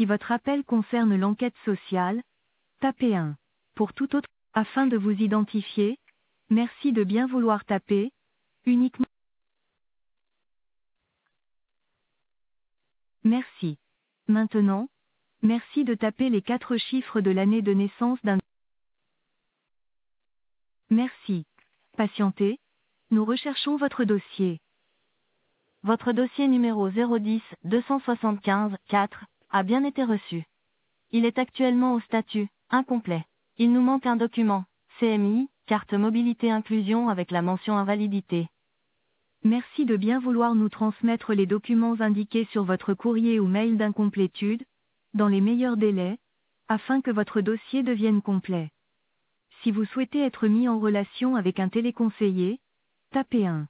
Si votre appel concerne l'enquête sociale, tapez 1. Pour tout autre, afin de vous identifier, merci de bien vouloir taper, uniquement. Merci. Maintenant, merci de taper les 4 chiffres de l'année de naissance d'un. Merci. Patientez, nous recherchons votre dossier. Votre dossier numéro 010 275 4 a bien été reçu. Il est actuellement au statut incomplet. Il nous manque un document, CMI, carte mobilité inclusion avec la mention invalidité. Merci de bien vouloir nous transmettre les documents indiqués sur votre courrier ou mail d'incomplétude, dans les meilleurs délais, afin que votre dossier devienne complet. Si vous souhaitez être mis en relation avec un téléconseiller, tapez 1.